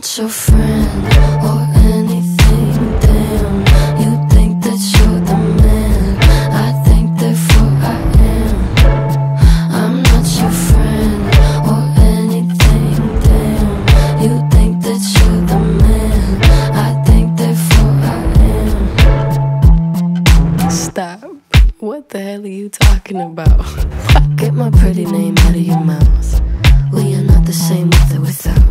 not your friend or anything, damn. You think that you're the man, I think therefore I am. I'm not your friend or anything, damn. You think that you're the man, I think therefore I am. Stop. What the hell are you talking about? Get my pretty name out of your mouth. We are not the same with or without.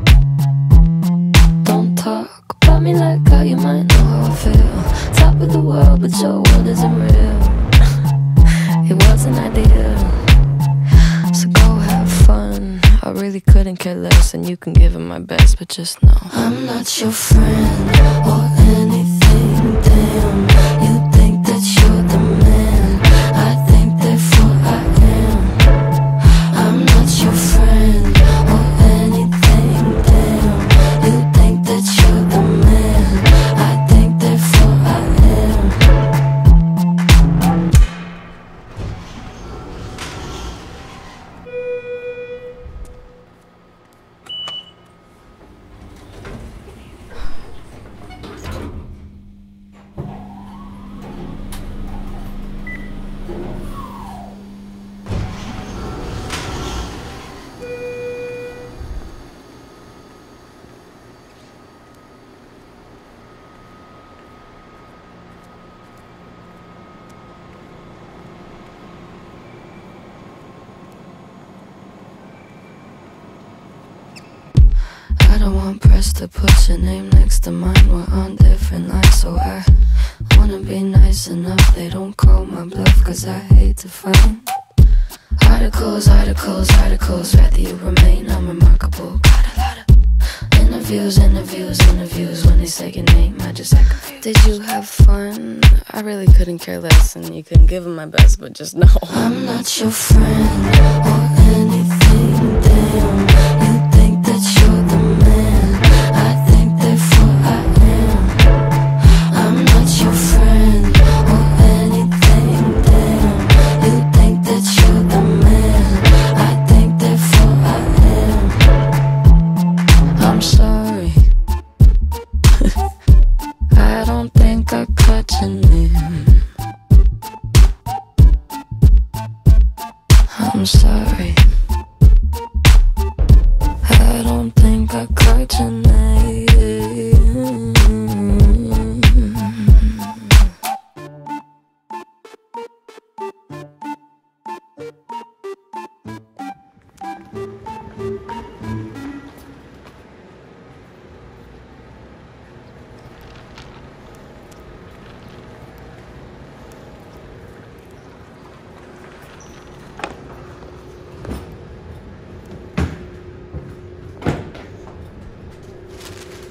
Don't talk about me like how you might know how I feel. Top of the world, but your world isn't real. It wasn't ideal, so go have fun. I really couldn't care less, and you can give it my best, but just know I'm not your friend or anything, damn. You think that you're the man, I think therefore I am. I'm not your friend or anything, damn. You think that you're the man, I think therefore I am. I don't want press to put your name next to mine. We're on different lines, so I wanna be nice enough they don't call my bluff, cause I hate to find articles, rather you remain unremarkable. Got a lot of interviews. When they say your name, I just act confused. Did you have fun? I really couldn't care less, and you couldn't give it my best, but just know I'm not your friend or anything, damn. You think that you're the man, I think therefore I am. I'm not your friend or anything, damn. You think that you're the man, I think therefore I am. I'm sorry, I don't think I caught your name. I'm sorry, I don't think I caught your name.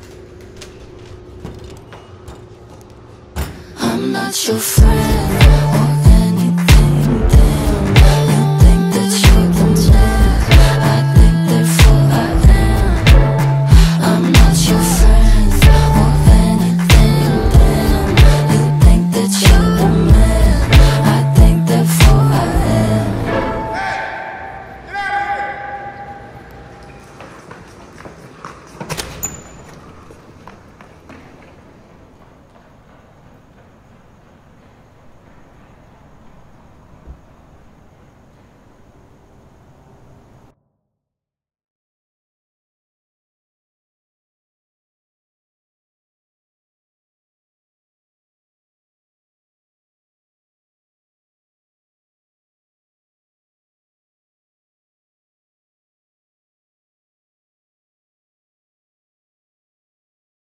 I'm not your friend